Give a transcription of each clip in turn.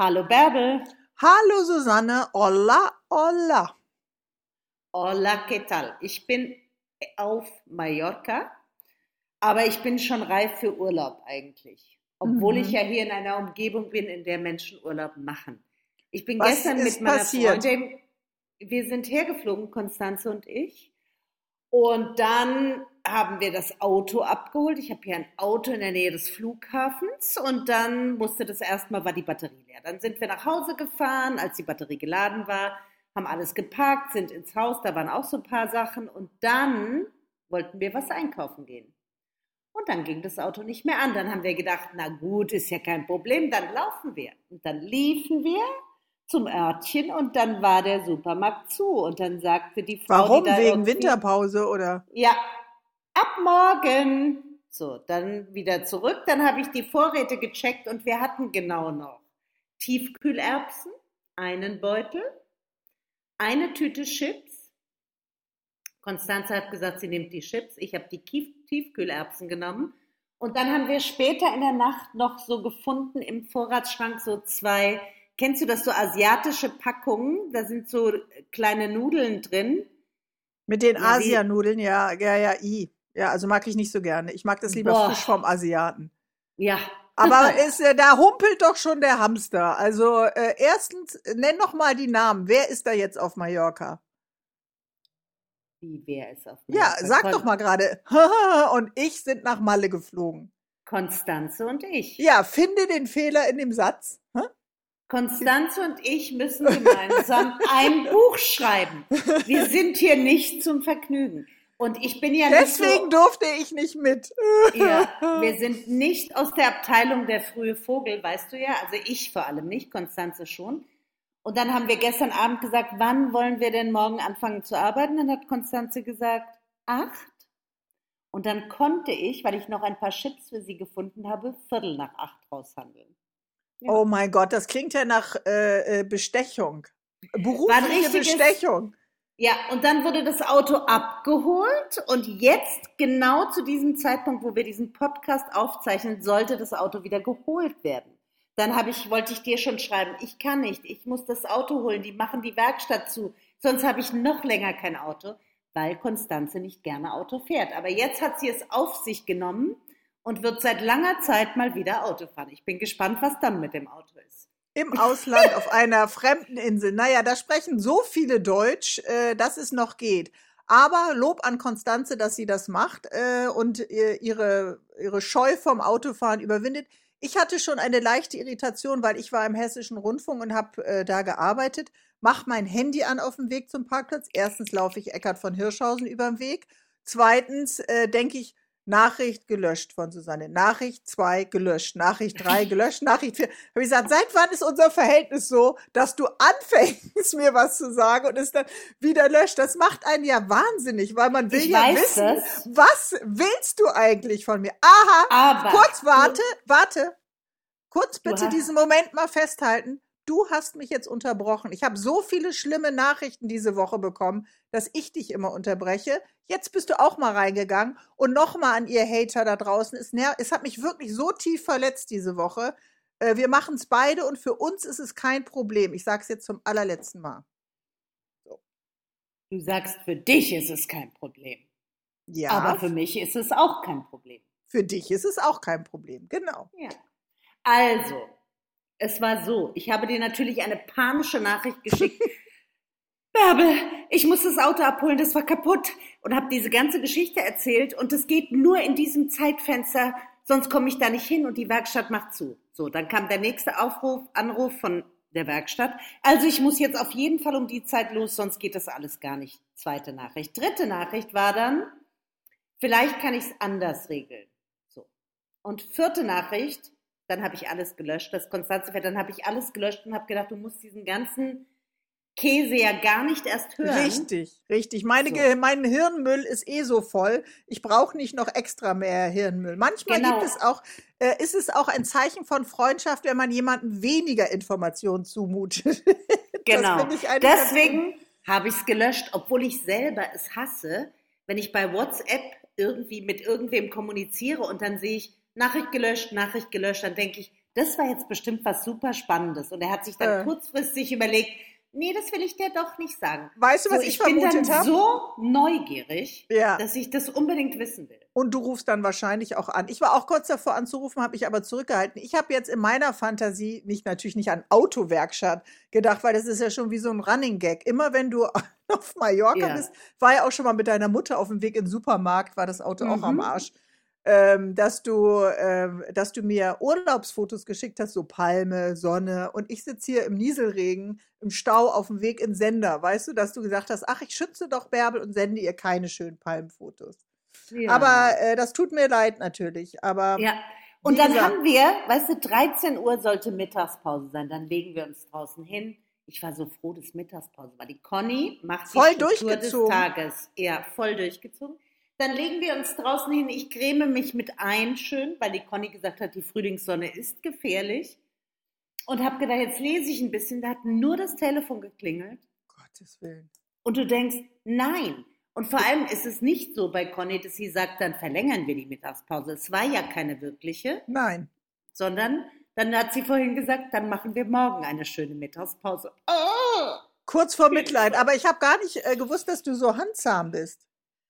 Hallo Bärbel. Hallo Susanne, hola, hola. Hola, ¿qué tal? Ich bin auf Mallorca, aber ich bin schon reif für Urlaub eigentlich. Obwohl ich Mhm. ja hier in einer Umgebung bin, in der Menschen Urlaub machen. Ich bin Was gestern mit ist meiner passiert? Freundin, wir sind hergeflogen, Konstanze und ich. Und dann haben wir das Auto abgeholt. Ich habe hier ein Auto in der Nähe des Flughafens und dann musste das erstmal, war die Batterie leer. Dann sind wir nach Hause gefahren, als die Batterie geladen war, haben alles gepackt, sind ins Haus, da waren auch so ein paar Sachen und dann wollten wir was einkaufen gehen. Und dann ging das Auto nicht mehr an. Dann haben wir gedacht, na gut, ist ja kein Problem, dann laufen wir. Und dann liefen wir zum Örtchen und dann war der Supermarkt zu. Und dann sagte die Frau, die Warum? da Wegen irgendwie, Winterpause oder? ja, ab morgen. So, dann wieder zurück. Dann habe ich die Vorräte gecheckt und wir hatten genau noch Tiefkühlerbsen, einen Beutel, eine Tüte Chips. Konstanze hat gesagt, sie nimmt die Chips. Ich habe die Tiefkühlerbsen genommen. Und dann haben wir später in der Nacht noch so gefunden im Vorratsschrank so zwei, kennst du das, so asiatische Packungen? Da sind so kleine Nudeln drin. Mit den Ja, wie, Asianudeln, ja, ja, ja, i. Ja, also mag ich nicht so gerne. Ich mag das lieber boah, frisch vom Asiaten. ja. Aber da humpelt doch schon der Hamster. Also erstens, nenn noch mal die Namen. Wer ist da jetzt auf Mallorca? Wie, wer ist auf Ja, Mallorca? sag doch mal gerade. Und ich sind nach Malle geflogen. Konstanze und ich. Ja, finde den Fehler in dem Satz. Hä? Konstanze und ich müssen gemeinsam ein Buch schreiben. Wir sind hier nicht zum Vergnügen. Und ich bin ja nicht so, Deswegen durfte ich nicht mit. ja, wir sind nicht aus der Abteilung der frühe Vogel, weißt du ja. Also ich vor allem nicht, Konstanze schon. Und dann haben wir gestern Abend gesagt, wann wollen wir denn morgen anfangen zu arbeiten? Dann hat Konstanze gesagt, 8. Und dann konnte ich, weil ich noch ein paar Chips für sie gefunden habe, Viertel nach 8 raushandeln. Ja. Oh mein Gott, das klingt ja nach Bestechung. War ein Berufliche richtiges, Bestechung. ja, und dann wurde das Auto abgeholt und jetzt, genau zu diesem Zeitpunkt, wo wir diesen Podcast aufzeichnen, sollte das Auto wieder geholt werden. Dann wollte ich dir schon schreiben, ich kann nicht, ich muss das Auto holen, die machen die Werkstatt zu, sonst habe ich noch länger kein Auto, weil Konstanze nicht gerne Auto fährt. Aber jetzt hat sie es auf sich genommen und wird seit langer Zeit mal wieder Auto fahren. Ich bin gespannt, was dann mit dem Auto ist. Im Ausland auf einer fremden Insel. Naja, da sprechen so viele Deutsch, dass es noch geht. Aber Lob an Konstanze, dass sie das macht und ihre Scheu vom Autofahren überwindet. Ich hatte schon eine leichte Irritation, weil ich war im Hessischen Rundfunk und habe da gearbeitet. Mach mein Handy an auf dem Weg zum Parkplatz. Erstens laufe ich Eckart von Hirschhausen über den Weg. Zweitens denke ich, Nachricht gelöscht von Susanne. Nachricht 2 gelöscht. Nachricht 3 gelöscht. Nachricht 4. Habe ich gesagt, seit wann ist unser Verhältnis so, dass du anfängst, mir was zu sagen und es dann wieder löscht? Das macht einen ja wahnsinnig, weil man will Ich ja weiß wissen, das, was willst du eigentlich von mir? Aha, aber kurz du, warte. Kurz du bitte hast, diesen Moment mal festhalten. Du hast mich jetzt unterbrochen. Ich habe so viele schlimme Nachrichten diese Woche bekommen, dass ich dich immer unterbreche. Jetzt bist du auch mal reingegangen und nochmal an ihr Hater da draußen. Es hat mich wirklich so tief verletzt diese Woche. Wir machen es beide und für uns ist es kein Problem. Ich sage es jetzt zum allerletzten Mal. So. du sagst, für dich ist es kein Problem. Aber Ja, für mich ist es auch kein Problem. für dich ist es auch kein Problem. Genau. Ja. Also, es war so, ich habe dir natürlich eine panische Nachricht geschickt. Bärbel, ich muss das Auto abholen, das war kaputt. Und habe diese ganze Geschichte erzählt und es geht nur in diesem Zeitfenster, sonst komme ich da nicht hin und die Werkstatt macht zu. So, dann kam der nächste Anruf von der Werkstatt. Also ich muss jetzt auf jeden Fall um die Zeit los, sonst geht das alles gar nicht. Zweite Nachricht. Dritte Nachricht war dann, vielleicht kann ich es anders regeln. So. Und vierte Nachricht, dann habe ich alles gelöscht, das Konstanze fährt, dann habe ich alles gelöscht und habe gedacht, du musst diesen ganzen Käse ja gar nicht erst hören. Richtig, richtig. So, Mein Hirnmüll ist eh so voll. Ich brauche nicht noch extra mehr Hirnmüll. Manchmal genau, ist es auch ein Zeichen von Freundschaft, wenn man jemandem weniger Informationen zumutet. Das genau. finde ich eine ganz gut. Deswegen habe ich es gelöscht, obwohl ich selber es hasse, wenn ich bei WhatsApp irgendwie mit irgendwem kommuniziere und dann sehe ich Nachricht gelöscht, dann denke ich, das war jetzt bestimmt was super Spannendes. Und er hat sich dann kurzfristig überlegt, nee, das will ich dir doch nicht sagen. Weißt du, was ich vermutet habe? Ich bin dann so neugierig, Ja. dass ich das unbedingt wissen will. Und du rufst dann wahrscheinlich auch an. Ich war auch kurz davor anzurufen, habe ich aber zurückgehalten. Ich habe jetzt in meiner Fantasie natürlich nicht an Autowerkstatt gedacht, weil das ist ja schon wie so ein Running Gag. Immer wenn du auf Mallorca bist, war ja auch schon mal mit deiner Mutter auf dem Weg in den Supermarkt, war das Auto auch am Arsch, dass du mir Urlaubsfotos geschickt hast, so Palme, Sonne, und ich sitze hier im Nieselregen, im Stau auf dem Weg in Sender. Weißt du, dass du gesagt hast, ach, ich schütze doch Bärbel und sende ihr keine schönen Palmenfotos. Ja. Aber das tut mir leid natürlich. Aber ja. Und dann haben wir, weißt du, 13 Uhr sollte Mittagspause sein. Dann legen wir uns draußen hin. Ich war so froh, dass Mittagspause war. Die Conny macht die voll Struktur des Tages. Ja, voll durchgezogen. Dann legen wir uns draußen hin. Ich creme mich mit ein schön, weil die Conny gesagt hat, die Frühlingssonne ist gefährlich. Und habe gedacht, jetzt lese ich ein bisschen. Da hat nur das Telefon geklingelt. Gottes Willen. Und du denkst, nein. Und vor allem ist es nicht so bei Conny, dass sie sagt, dann verlängern wir die Mittagspause. Es war ja keine wirkliche. Nein. Sondern dann hat sie vorhin gesagt, dann machen wir morgen eine schöne Mittagspause. Oh! Kurz vor Mitleid. Aber ich habe gar nicht gewusst, dass du so handzahm bist.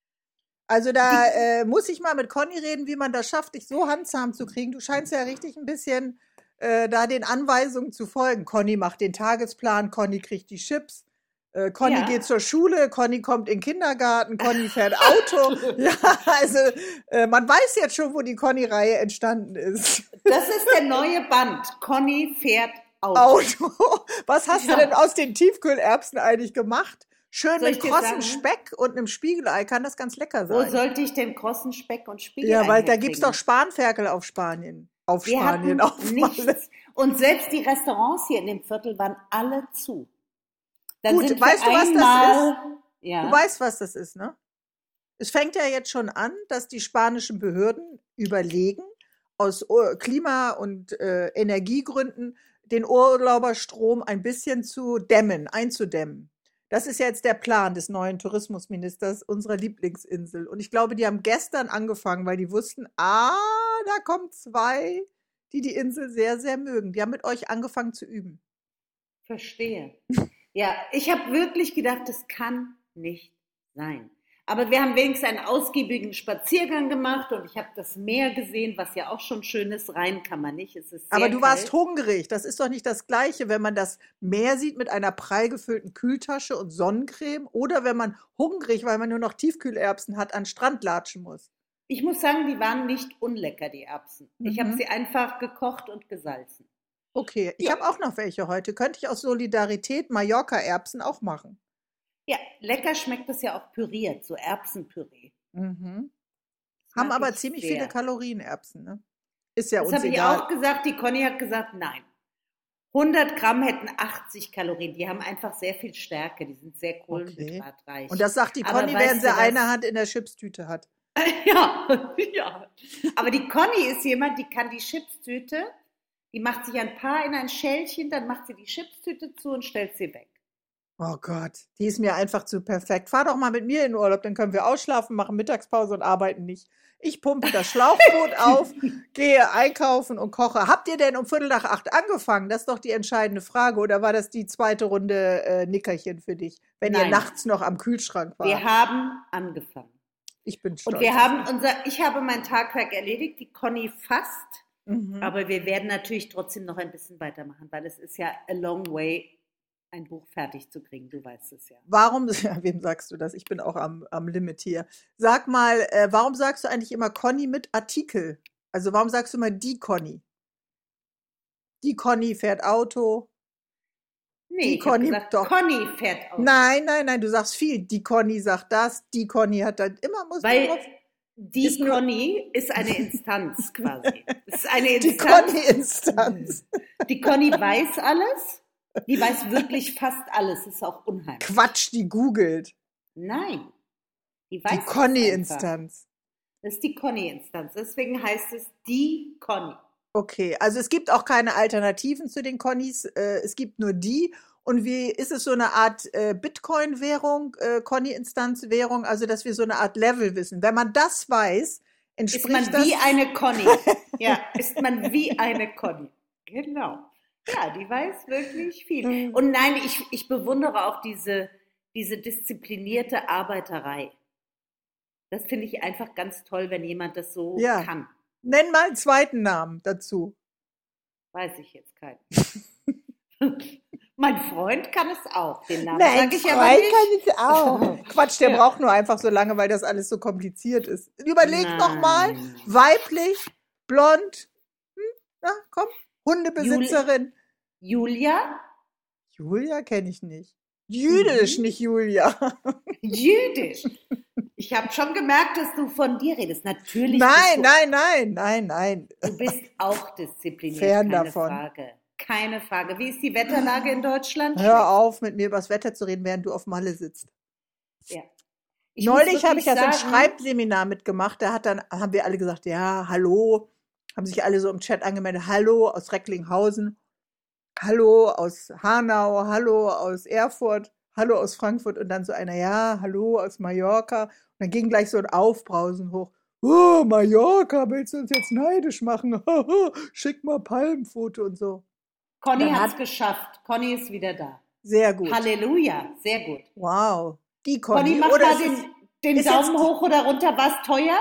Also da muss ich mal mit Conny reden, wie man das schafft, dich so handzahm zu kriegen. Du scheinst ja richtig ein bisschen da den Anweisungen zu folgen. Conny macht den Tagesplan, Conny kriegt die Chips. Conny geht zur Schule, Conny kommt in den Kindergarten, Conny fährt Auto. Ja, also man weiß jetzt schon, wo die Conny-Reihe entstanden ist. Das ist der neue Band. Conny fährt Auto. Was hast du denn aus den Tiefkühlerbsen eigentlich gemacht? Schön mit krossen Speck und einem Spiegelei, kann das ganz lecker sein. Wo sollte ich denn krossen Speck und Spiegelei Ja, weil da gibt's doch Spanferkel auf Spanien. Auf nichts. Und selbst die Restaurants hier in dem Viertel waren alle zu. Dann Gut, weißt du, was das ist? Ja. Du weißt, was das ist, ne? Es fängt ja jetzt schon an, dass die spanischen Behörden überlegen, aus Klima- und Energiegründen den Urlauberstrom ein bisschen einzudämmen. Das ist jetzt der Plan des neuen Tourismusministers unserer Lieblingsinsel. Und ich glaube, die haben gestern angefangen, weil die wussten, da kommen 2, die Insel sehr, sehr mögen. Die haben mit euch angefangen zu üben. Verstehe. Ja, ich habe wirklich gedacht, das kann nicht sein. Aber wir haben wenigstens einen ausgiebigen Spaziergang gemacht und ich habe das Meer gesehen, was ja auch schon schön ist. Rein kann man nicht, es ist sehr Aber du kalt. warst hungrig. Das ist doch nicht das Gleiche, wenn man das Meer sieht mit einer prall gefüllten Kühltasche und Sonnencreme oder wenn man hungrig, weil man nur noch Tiefkühlerbsen hat, an den Strand latschen muss. Ich muss sagen, die waren nicht unlecker, die Erbsen. Ich habe sie einfach gekocht und gesalzen. Okay, ich habe auch noch welche heute. Könnte ich aus Solidarität Mallorca-Erbsen auch machen? Ja, lecker schmeckt das ja auch püriert, so Erbsenpüree. Haben aber ziemlich viele Kalorien, Erbsen, ne? Ist ja uns egal. Das habe ich auch gesagt. Die Conny hat gesagt, nein. 100 Gramm hätten 80 Kalorien. Die haben einfach sehr viel Stärke. Die sind sehr kohlenhydratreich. Und das sagt die Conny, während sie eine Hand in der Chipstüte hat. Ja. Aber die Conny ist jemand, die kann die Chipstüte, die macht sich ein paar in ein Schälchen, dann macht sie die Chipstüte zu und stellt sie weg. Oh Gott, die ist mir einfach zu perfekt. Fahr doch mal mit mir in den Urlaub, dann können wir ausschlafen, machen Mittagspause und arbeiten nicht. Ich pumpe das Schlauchboot auf, gehe einkaufen und koche. Habt ihr denn um 7:45 angefangen? Das ist doch die entscheidende Frage. Oder war das die zweite Runde Nickerchen für dich, wenn ihr nachts noch am Kühlschrank wart? Wir haben angefangen. Ich bin stolz. Und ich habe mein Tagwerk erledigt, die Conny fast. Aber wir werden natürlich trotzdem noch ein bisschen weitermachen, weil es ist ja a long way, ein Buch fertig zu kriegen. Du weißt es ja. Wem sagst du das? Ich bin auch am Limit hier. Sag mal, warum sagst du eigentlich immer Conny mit Artikel? Also warum sagst du immer die Conny? Die Conny fährt Auto. Nee, ich habe gesagt, Conny fährt Auto. Nein, du sagst viel. Die Conny sagt das, die Conny hat dann immer... Die Conny ist eine Instanz quasi. Das ist eine Instanz. Die Conny-Instanz. Die Conny weiß alles. Die weiß wirklich fast alles. Das ist auch unheimlich. Quatsch, die googelt. Nein. Die weiß die Conny-Instanz. Das ist die Conny-Instanz. Deswegen heißt es die Conny. Okay, also es gibt auch keine Alternativen zu den Connys. Es gibt nur die. Und wie ist es so eine Art Bitcoin-Währung, Conny-Instanz-Währung, also dass wir so eine Art Level wissen? Wenn man das weiß, entspricht das... Ist man wie eine Conny. Ja, ist man wie eine Conny. Genau. Ja, die weiß wirklich viel. Und nein, ich bewundere auch diese disziplinierte Arbeiterei. Das finde ich einfach ganz toll, wenn jemand das so Ja. kann. Nenn mal einen zweiten Namen dazu. Weiß ich jetzt keinen. Mein Freund kann es auch. Den Namen Nein, sage ich aber Freund nicht. kann es auch. Quatsch, der Ja. braucht nur einfach so lange, weil das alles so kompliziert ist. Überleg noch mal, Nein. weiblich, blond, na, komm, Hundebesitzerin. Julia? Julia kenne ich nicht. Jüdisch, nicht Julia. Jüdisch. Ich habe schon gemerkt, dass du von dir redest. Natürlich Nein. du bist auch diszipliniert, Fern keine davon. Frage. Keine Frage. Wie ist die Wetterlage in Deutschland? Hör auf, mit mir über das Wetter zu reden, während du auf Malle sitzt. Ja. Neulich habe ich ja so ein sagen, Schreibseminar mitgemacht. Haben wir alle gesagt, ja, hallo. Haben sich alle so im Chat angemeldet. Hallo aus Recklinghausen. Hallo aus Hanau. Hallo aus Erfurt. Hallo aus Frankfurt. Und dann so einer, ja, hallo aus Mallorca. Und dann ging gleich so ein Aufbrausen hoch. Oh, Mallorca, willst du uns jetzt neidisch machen? Schick mal Palmfoto und so. Conny Dann hat es hat- geschafft. Conny ist wieder da. Sehr gut. Halleluja, sehr gut. Wow. Die Conny, Conny. mach Oder mal ist es- den ist Daumen jetzt- hoch oder runter. War es teuer?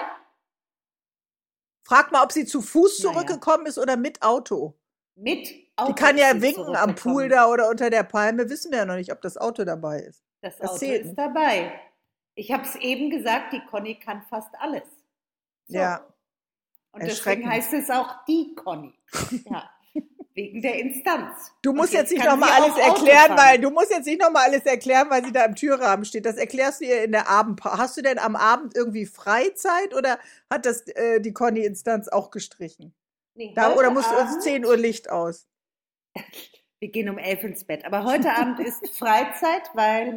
Frag mal, ob sie zu Fuß Naja. zurückgekommen ist oder mit Auto. Mit Auto Die kann ist ja sie winken am Pool zurückgekommen. da oder unter der Palme. Wissen wir ja noch nicht, ob das Auto dabei ist. Das Das Auto zählt ist nicht. dabei. Ich habe es eben gesagt, die Conny kann fast alles. So. Ja. Und deswegen erschreckend. heißt es auch die Conny. Ja. Wegen der Instanz. Du Und musst jetzt nicht kann nochmal sie alles auch Auto erklären, fahren. weil sie da im Türrahmen steht. Das erklärst du ihr in der Abendpause. Hast du denn am Abend irgendwie Freizeit oder hat das die Conny-Instanz auch gestrichen? Nee, Oder heute musst du uns Abend- 10 Uhr Licht aus? Wir gehen um 11 ins Bett. Aber heute Abend ist Freizeit, weil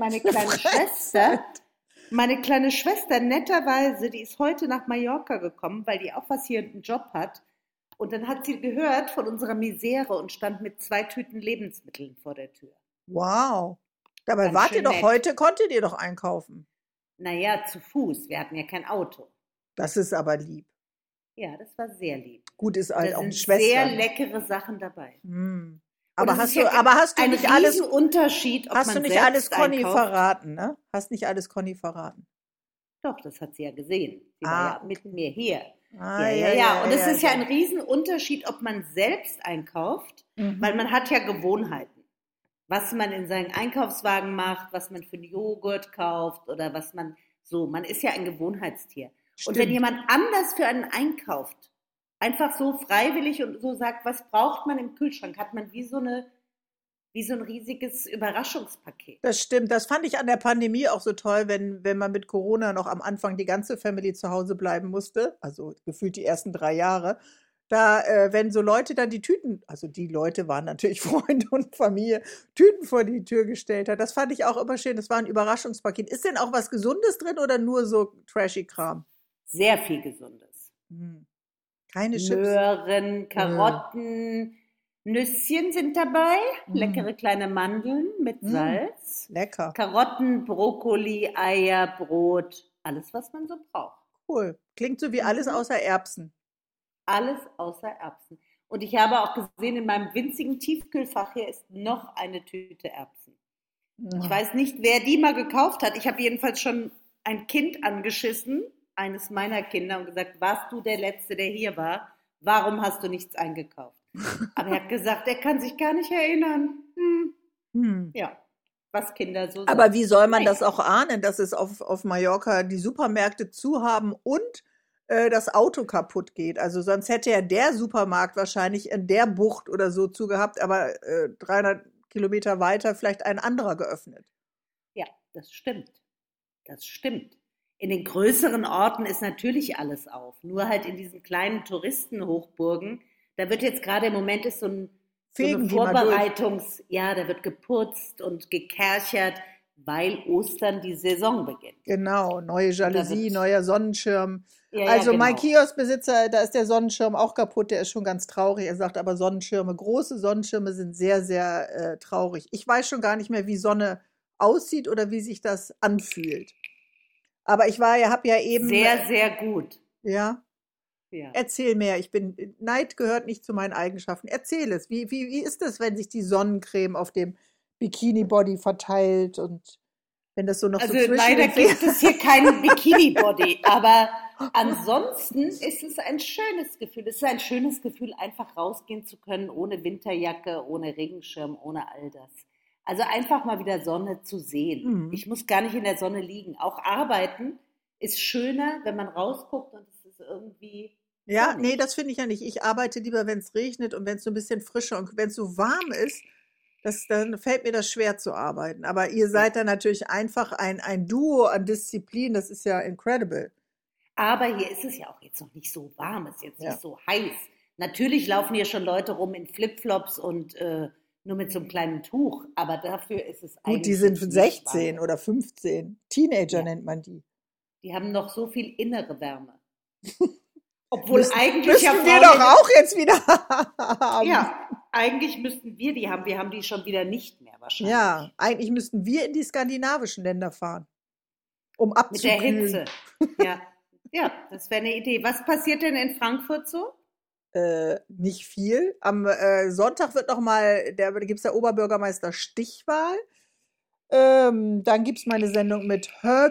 meine kleine Schwester netterweise, die ist heute nach Mallorca gekommen, weil die auch was hier einen Job hat. Und dann hat sie gehört von unserer Misere und stand mit 2 Tüten Lebensmitteln vor der Tür. Wow. Dabei Ganz wart ihr schön doch nett. heute, konntet ihr doch einkaufen. Naja, zu Fuß. Wir hatten ja kein Auto. Das ist aber lieb. Ja, das war sehr lieb. Gut, ist halt Da auch eine sind Schwester. sehr leckere Sachen dabei. Hm. Und Aber es hast ist du, ja aber hast du ein nicht alles, Riesenunterschied, ob hast man du nicht selbst alles Conny einkauft. verraten, ne? Hast nicht alles Conny verraten. Doch, das hat sie ja gesehen. Sie Ah, war ja mit mir hier. Ah, Ja. Und es ist ja ein Riesenunterschied, ob man selbst einkauft, Mhm. weil man hat ja Gewohnheiten. Was man in seinen Einkaufswagen macht, was man für einen Joghurt kauft oder was man so. Man ist ja ein Gewohnheitstier. Und wenn Stimmt. jemand anders für einen einkauft, einfach so freiwillig und so sagt, was braucht man im Kühlschrank, hat man wie so ein riesiges Überraschungspaket. Das stimmt. Das fand ich an der Pandemie auch so toll, wenn man mit Corona noch am Anfang die ganze Family zu Hause bleiben musste, also gefühlt die ersten 3 Jahre. Da, wenn so Leute dann die Tüten, also die Leute waren natürlich Freunde und Familie, Tüten vor die Tür gestellt hat. Das fand ich auch immer schön. Das war ein Überraschungspaket. Ist denn auch was Gesundes drin oder nur so trashy Kram? Sehr viel Gesundes. Hm. Keine Chips. Möhren, Karotten, Nüsschen sind dabei, leckere kleine Mandeln mit Salz, Lecker. Karotten, Brokkoli, Eier, Brot, alles, was man so braucht. Cool. Klingt so wie alles außer Erbsen. Alles außer Erbsen. Und ich habe auch gesehen, in meinem winzigen Tiefkühlfach hier ist noch eine Tüte Erbsen. Ich weiß nicht, wer die mal gekauft hat. Ich habe jedenfalls schon ein Kind angeschissen, eines meiner Kinder, und gesagt, warst du der Letzte, der hier war? Warum hast du nichts eingekauft? Aber er hat gesagt, er kann sich gar nicht erinnern. Ja, was Kinder so sagen. Aber wie soll man Naja. das auch ahnen, dass es auf Mallorca die Supermärkte zu haben und das Auto kaputt geht? Also sonst hätte ja der Supermarkt wahrscheinlich in der Bucht oder so zugehabt, aber 300 Kilometer weiter vielleicht ein anderer geöffnet. Ja, das stimmt. Das stimmt. In den größeren Orten ist natürlich alles auf. Nur halt in diesen kleinen Touristenhochburgen, da wird jetzt gerade im Moment ist so eine Fegen die mal durch. Ja, da wird geputzt und gekerchert, weil Ostern die Saison beginnt. Genau, neue Jalousie, wird- neuer Sonnenschirm. Ja, Also ja, mein genau. Kioskbesitzer, da ist der Sonnenschirm auch kaputt, der ist schon ganz traurig. Er sagt aber Sonnenschirme, große Sonnenschirme sind sehr, sehr traurig. Ich weiß schon gar nicht mehr, wie Sonne aussieht oder wie sich das anfühlt. Aber ich habe ja eben, Sehr, sehr gut. ja, Ja. Erzähl mehr. Neid gehört nicht zu meinen Eigenschaften. Erzähl es. Wie ist es, wenn sich die Sonnencreme auf dem Bikini-Body verteilt und wenn das so noch so Also zwischen leider den Fingern. gibt es hier keinen Bikini-Body, aber ansonsten ist es ein schönes Gefühl. Es ist ein schönes Gefühl, einfach rausgehen zu können, ohne Winterjacke, ohne Regenschirm, ohne all das. Also einfach mal wieder Sonne zu sehen. Mhm. Ich muss gar nicht in der Sonne liegen. Auch arbeiten ist schöner, wenn man rausguckt und es ist irgendwie Ja, nee, sonnig. das finde ich ja nicht. Ich arbeite lieber, wenn es regnet und wenn es so ein bisschen frischer und wenn es so warm ist, dann fällt mir das schwer zu arbeiten. Aber ihr Ja. seid dann natürlich einfach ein Duo an Disziplin. Das ist ja incredible. Aber hier ist es ja auch jetzt noch nicht so warm, es ist jetzt nicht Ja. so heiß. Natürlich laufen hier schon Leute rum in Flipflops und nur mit so einem kleinen Tuch, aber dafür ist es Gut, die eigentlich sind jetzt nicht warm. 16 oder 15. Teenager Ja, nennt man die. die haben noch so viel innere Wärme. Obwohl Müssen, eigentlich ja müssten wir Frauen doch auch jetzt wieder haben. ja, eigentlich müssten wir die haben. Wir haben die schon wieder nicht mehr Ja, wahrscheinlich. eigentlich müssten wir in die skandinavischen Länder fahren, um Mit der abzukühlen. Hitze. Ja, ja, das wäre eine Idee. Was passiert denn in Frankfurt so? Nicht viel. Am Sonntag wird nochmal, da gibt es der Oberbürgermeister Stichwahl. Dann gibt es meine Sendung mit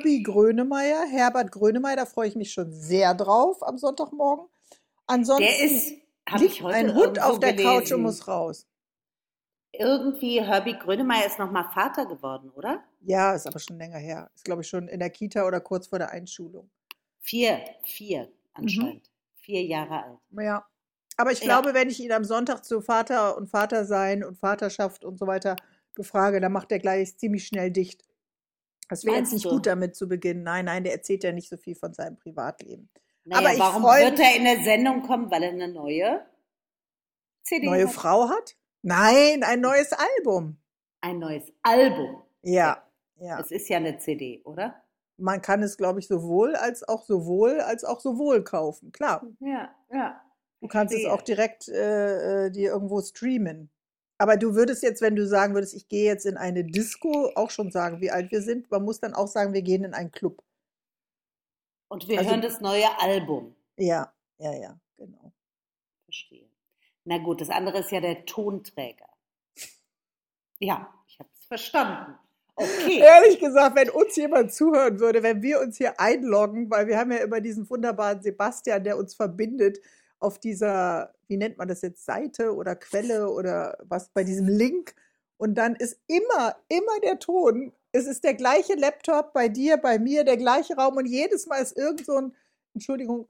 Herbert Grönemeyer, da freue ich mich schon sehr drauf am Sonntagmorgen. Der Ansonsten ist, habe ich liegt heute ein Hund irgendwo auf der Couch und gelesen. muss raus. Irgendwie Herbie Grönemeyer ist nochmal Vater geworden, oder? Ja, ist aber schon länger her. Ist, glaube ich, schon in der Kita oder kurz vor der Einschulung. Vier Mhm. anscheinend. 4 Jahre alt. Ja. Aber ich Ja, glaube, wenn ich ihn am Sonntag zu Vater und Vatersein und Vaterschaft und so weiter befrage, dann macht er gleich ziemlich schnell dicht. Das wäre jetzt meinst nicht du? gut damit zu beginnen. Nein, nein, der erzählt ja nicht so viel von seinem Privatleben. Aber Naja, ich warum freue wird er mich, in der Sendung kommen? Weil er eine neue CD neue hat? Frau hat? Nein, ein neues Album. Ein neues Album. Ja, Ja, ja. es ist ja eine CD, oder? Man kann es, glaube ich, sowohl kaufen. Klar, Ja, ja, du kannst es auch verstehe. direkt dir irgendwo streamen. Aber du würdest jetzt, wenn du sagen würdest, ich gehe jetzt in eine Disco, auch schon sagen, wie alt wir sind. Man muss dann auch sagen, wir gehen in einen Club. Und wir hören Also, das neue Album. ja, ja, ja, genau. Verstehe. Na gut, das andere ist ja der Tonträger. Ja, ich habe es verstanden. Okay. Ehrlich gesagt, wenn uns jemand zuhören würde, wenn wir uns hier einloggen, weil wir haben ja immer diesen wunderbaren Sebastian, der uns verbindet auf dieser, wie nennt man das jetzt, Seite oder Quelle oder was, bei diesem Link. Und dann ist immer der Ton. Es ist der gleiche Laptop bei dir, bei mir, der gleiche Raum und jedes Mal ist irgend so ein, Entschuldigung,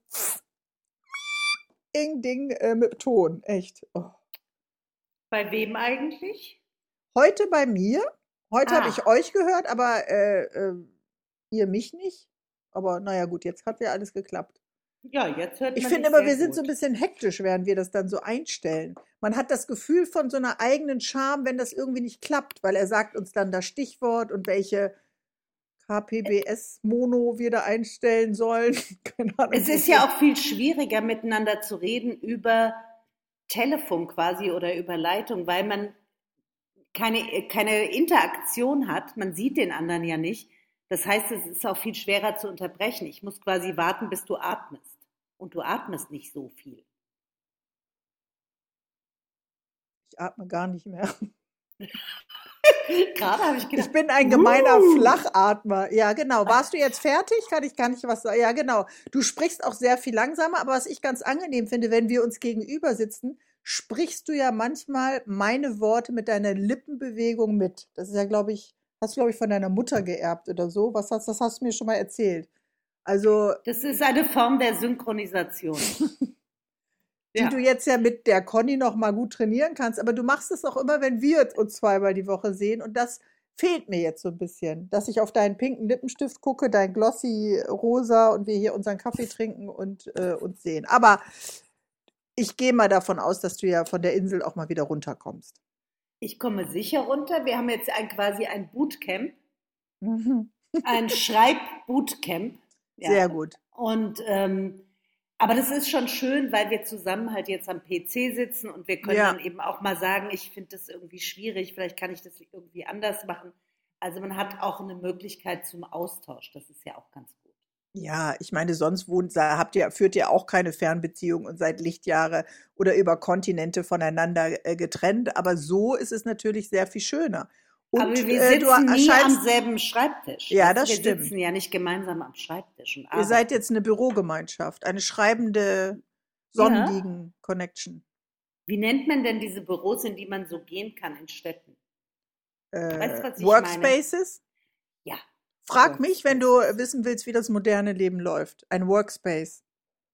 Ding mit Ton. Echt. Oh. Bei wem eigentlich? Heute bei mir. Heute habe ich Ah, euch gehört, aber ihr mich nicht. Aber naja, gut, jetzt hat ja alles geklappt. ja, jetzt hört Ich man finde dich immer, sehr wir sind so ein gut. bisschen hektisch, während wir das dann so einstellen. Man hat das Gefühl von so einer eigenen Scham, wenn das irgendwie nicht klappt, weil er sagt uns dann das Stichwort und welche KPBS-Mono wir da einstellen sollen. Keine Ahnung, Es wie ist es ja ist. auch viel schwieriger, miteinander zu reden über Telefon quasi oder über Leitung, weil man keine Interaktion hat. Man sieht den anderen ja nicht. Das heißt, es ist auch viel schwerer zu unterbrechen. Ich muss quasi warten, bis du atmest. Und du atmest nicht so viel. Ich atme gar nicht mehr. Gerade habe ich Ich gedacht, bin ein gemeiner Flachatmer. Ja, genau. Warst du jetzt fertig? Kann ich gar nicht was sagen. Ja, genau. Du sprichst auch sehr viel langsamer, aber was ich ganz angenehm finde, wenn wir uns gegenüber sitzen, sprichst du ja manchmal meine Worte mit deiner Lippenbewegung mit. Das ist ja, glaube ich, hast du, glaube ich, von deiner Mutter geerbt oder so. Das hast du mir schon mal erzählt. Also, das ist eine Form der Synchronisation. die du Ja, jetzt ja mit der Conny noch mal gut trainieren kannst, aber du machst es auch immer, wenn wir uns zweimal die Woche sehen und das fehlt mir jetzt so ein bisschen, dass ich auf deinen pinken Lippenstift gucke, dein glossy rosa und wir hier unseren Kaffee trinken und uns sehen. Aber ich gehe mal davon aus, dass du ja von der Insel auch mal wieder runterkommst. ich komme sicher runter. Wir haben jetzt quasi ein Bootcamp, Mhm. ein Schreib-Bootcamp. Ja, Sehr gut. und aber das ist schon schön, weil wir zusammen halt jetzt am PC sitzen und wir können dann Ja, eben auch mal sagen, ich finde das irgendwie schwierig, vielleicht kann ich das irgendwie anders machen. Also man hat auch eine Möglichkeit zum Austausch. Das ist ja auch ganz gut. Ja, ich meine, sonst führt ihr auch keine Fernbeziehung und seid Lichtjahre oder über Kontinente voneinander getrennt. Aber so ist es natürlich sehr viel schöner. Aber Und wir du sitzen nie am erscheinst, selben Schreibtisch. ja, Weißt du, das wir stimmt. sitzen ja nicht gemeinsam am Schreibtisch und Ihr seid arbeiten. jetzt eine Bürogemeinschaft, eine schreibende Ja. Sonnenliegen-Connection. Wie nennt man denn diese Büros, in die man so gehen kann in Städten? Weißt du, was ich meine? Workspaces? Ja, Frag mich, wenn du Workspaces. wissen willst, wie das moderne Leben läuft. Ein Workspace.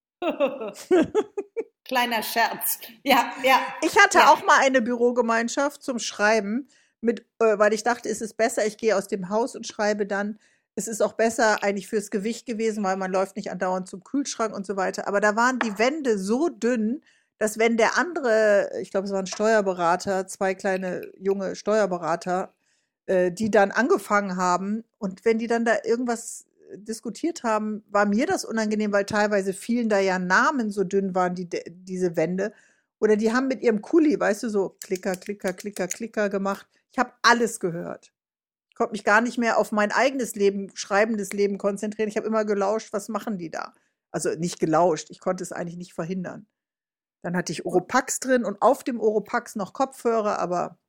Kleiner Scherz. Ja, ja, Ich hatte ja, auch mal eine Bürogemeinschaft zum Schreiben, weil ich dachte, es ist besser, ich gehe aus dem Haus und schreibe dann. Es ist auch besser eigentlich fürs Gewicht gewesen, weil man läuft nicht andauernd zum Kühlschrank und so weiter. Aber da waren die Wände so dünn, dass wenn der andere, ich glaube, es waren Steuerberater, zwei kleine junge Steuerberater, die dann angefangen haben und wenn die dann da irgendwas diskutiert haben, war mir das unangenehm, weil teilweise fielen da ja Namen, so dünn waren diese Wände. Oder die haben mit ihrem Kuli, weißt du, so Klicker, Klicker, Klicker, Klicker gemacht. Ich habe alles gehört. Ich konnte mich gar nicht mehr auf mein eigenes Leben, schreibendes Leben konzentrieren. Ich habe immer gelauscht, was machen die da? Also nicht gelauscht, ich konnte es eigentlich nicht verhindern. Dann hatte ich Oropax drin und auf dem Oropax noch Kopfhörer, aber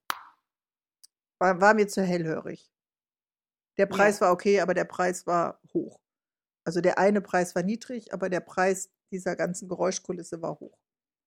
war mir zu hellhörig. Der Preis ja, war okay, aber der Preis war hoch. Also der eine Preis war niedrig, aber der Preis dieser ganzen Geräuschkulisse war hoch.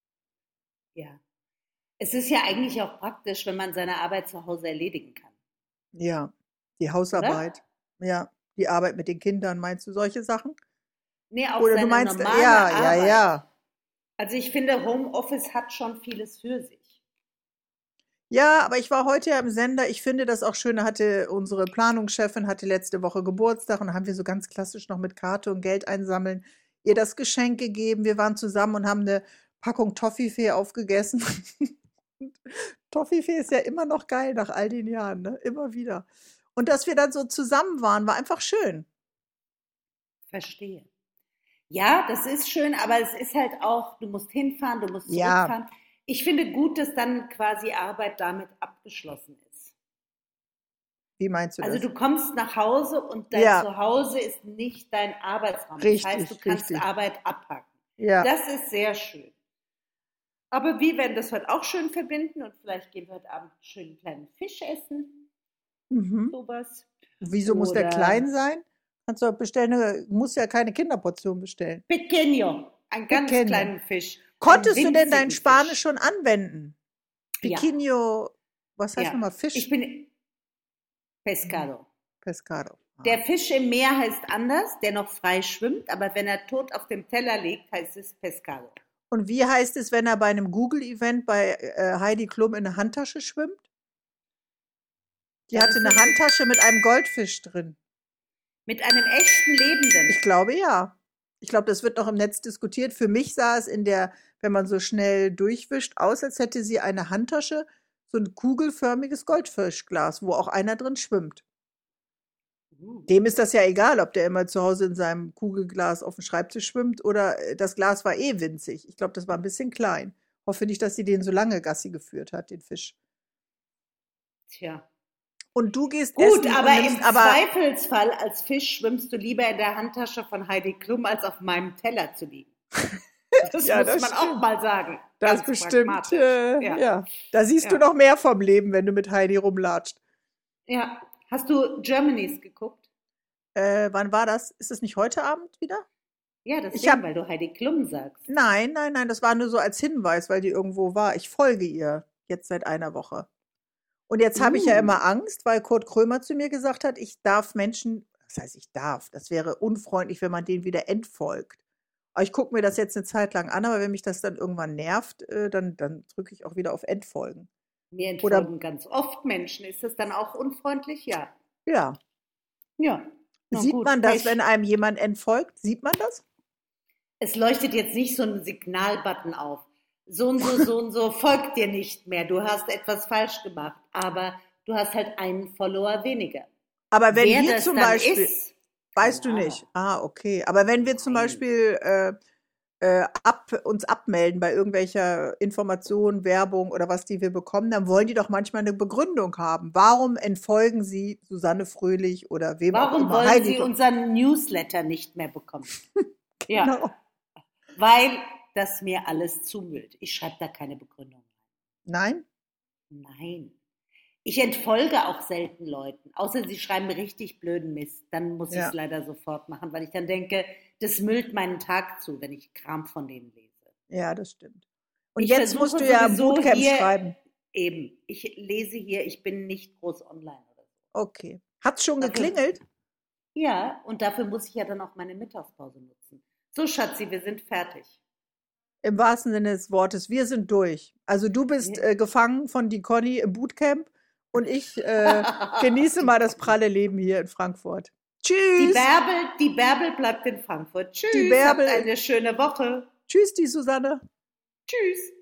ja. Es ist ja eigentlich auch praktisch, wenn man seine Arbeit zu Hause erledigen kann, Ja, die oder? Hausarbeit, ja, die Arbeit mit den Kindern, meinst du solche Sachen? Nee, auch Oder du seine meinst, normale ja, ja, Arbeit. ja. Also ich finde, Homeoffice hat schon vieles für sich. Ja, aber ich war heute ja im Sender. Ich finde das auch schön. Da hatte unsere Planungschefin hatte letzte Woche Geburtstag und da haben wir so ganz klassisch noch mit Karte und Geld einsammeln ihr das Geschenk gegeben. Wir waren zusammen und haben eine Packung Toffifee aufgegessen. Toffifee ist ja immer noch geil nach all den Jahren, ne? Immer wieder. Und dass wir dann so zusammen waren, war einfach schön. Verstehe. Ja, das ist schön, aber es ist halt auch, du musst hinfahren, du musst Ja, zurückfahren. Ich finde gut, dass dann quasi Arbeit damit abgeschlossen ist. wie meinst du Also das? du kommst nach Hause und dein Ja, Zuhause ist nicht dein Arbeitsraum. Das heißt, du richtig, kannst richtig. Arbeit abhaken. Ja. Das ist sehr schön. Aber wir werden das heute auch schön verbinden und vielleicht gehen wir heute Abend schön einen kleinen Fisch essen, Mhm. sowas. Wieso muss der klein Oder sein? Kannst du auch bestellen, musst ja keine Kinderportion bestellen. Pequeño, einen ganz Pequeño. kleinen Fisch, einen Konntest du denn dein winzigen Spanisch Fisch. schon anwenden? Ja, Pequeño, was heißt ja. nochmal Ich Fisch? bin Mhm. Pescado. Pescado. Der Ah. Fisch im Meer heißt anders, der noch frei schwimmt, aber wenn er tot auf dem Teller liegt, heißt es Pescado. Und wie heißt es, wenn er bei einem Google-Event bei Heidi Klum in eine Handtasche schwimmt? Die Das hatte ist eine eine, Handtasche mit einem Goldfisch drin. mit einem echten Lebenden. Ich glaube ja. Ich glaube, das wird noch im Netz diskutiert. Für mich sah es wenn man so schnell durchwischt, aus, als hätte sie eine Handtasche, so ein kugelförmiges Goldfischglas, wo auch einer drin schwimmt. Uh, Dem ist das ja egal, ob der immer zu Hause in seinem Kugelglas auf dem Schreibtisch schwimmt oder das Glas war eh winzig. Ich glaube, das war ein bisschen klein. Hoffe nicht, dass sie den so lange Gassi geführt hat, den Fisch. tja. Und du gehst Gut, essen und aber nimmst im aber, Zweifelsfall als Fisch schwimmst du lieber in der Handtasche von Heidi Klum, als auf meinem Teller zu liegen. Das ja, muss das man auch stimmt. mal sagen. Das Ganz bestimmt, pragmatisch. Ja, ja. Da siehst du ja, noch mehr vom Leben, wenn du mit Heidi rumlatscht. ja. Hast du Germany's geguckt? Wann war das? Ist es nicht heute Abend wieder? Ja, Ich deswegen, habe, weil du Heidi Klum sagst. nein, nein, nein, das war nur so als Hinweis, weil die irgendwo war. Ich folge ihr jetzt seit einer Woche. Und jetzt habe ich ja Uh, immer Angst, weil Kurt Krömer zu mir gesagt hat, ich darf Menschen, das heißt, ich darf, das wäre unfreundlich, wenn man denen wieder entfolgt. Aber ich gucke mir das jetzt eine Zeit lang an, aber wenn mich das dann irgendwann nervt, dann drücke ich auch wieder auf Entfolgen. mir Oder entfolgen ganz oft Menschen. Ist das dann auch unfreundlich? Ja. ja, Ja, na sieht gut. man das, wenn einem jemand entfolgt? Sieht man das? Es leuchtet jetzt nicht so ein Signalbutton auf. So und so folgt dir nicht mehr. Du hast etwas falsch gemacht, aber du hast halt einen Follower weniger. Aber wenn Wer wir das zum dann Beispiel, ist, weißt keine du Ahnung. nicht. Ah, okay. Aber wenn wir zum Nein. Beispiel uns abmelden bei irgendwelcher Information, Werbung oder was, die wir bekommen, dann wollen die doch manchmal eine Begründung haben. Warum entfolgen sie Susanne Fröhlich oder wem auch Warum immer? wollen Heidi Sie unseren Newsletter nicht mehr bekommen? Ja, Genau. weil das mir alles zumüllt. Ich schreibe da keine Begründung. Nein? Nein. Ich entfolge auch selten Leuten, außer sie schreiben richtig blöden Mist. Dann muss ich es Ja. leider sofort machen, weil ich dann denke, das müllt meinen Tag zu, wenn ich Kram von denen lese. Ja, das stimmt. Und Ich jetzt musst versuche du ja im sowieso Bootcamp hier schreiben. eben. Ich lese hier, ich bin nicht groß online oder so. Okay. Hat's schon Dafür, geklingelt? ja, und dafür muss ich ja dann auch meine Mittagspause nutzen. So, Schatzi, wir sind fertig. Im wahrsten Sinne des Wortes. Wir sind durch. Also du bist gefangen von die Conny im Bootcamp und ich genieße mal das pralle Leben hier in Frankfurt. Tschüss! Die Bärbel bleibt in Frankfurt. Die Tschüss, habt Bärbel. eine schöne Woche. Tschüss, die Susanne. Tschüss.